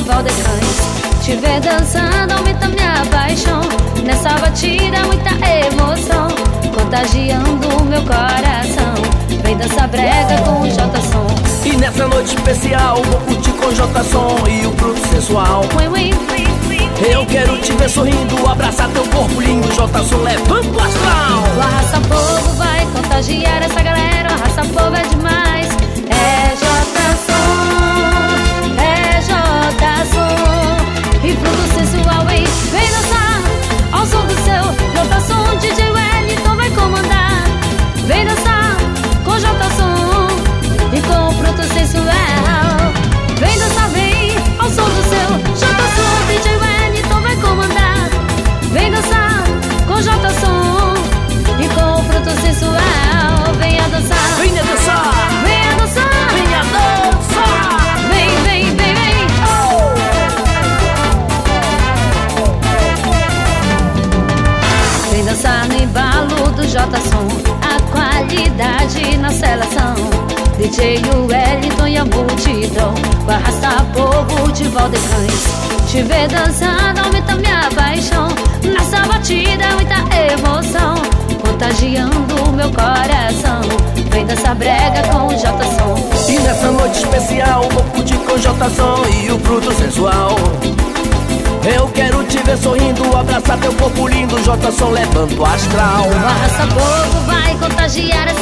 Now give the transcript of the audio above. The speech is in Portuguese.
Valdecães. Te ver dançando aumenta minha paixão. Nessa batida muita emoção, contagiando meu coração. Vem dançar brega com o J-Som. E nessa noite especial vou curtir com o J-Som e o Bruto Sensual. Eu quero te ver sorrindo, abraçar teu corpo lindo. J-Som levanta o astral. O Arrasta Povo vai contagiar essa galera. O Arrasta Povo é demais. É J-Som, é J-Som e Bruto Sensual, hein? Vem dançar ao som do seu J-Som. DJ Wellington vai comandar. Vem dançar com J-Som e com o Bruto Sensual. Vem dançar, vem ao som do seu J-Som. DJ Wellington vai comandar. Vem dançar com J-Som e com o Bruto Sensual. Venha dançar, venha dançar, venha dançar, venha dançar. vem, vem, vem, vem. Vem dançar no embalo do J-Som, a qualidade na seleção. DJ Wellington e a multidão, o Arrasta Povo de Valdecães. Te ver dançando aumenta minha paixão. Nessa batida é muita emoção, contagiando meu coração. Vem dançar brega com o J-Som. E nessa noite especial vou curtir com o J-Som e o Bruto Sensual. Eu quero te ver sorrindo, abraçar teu corpo lindo. J-Som levanta o astral. O Arrasta Povo vai contagiar essa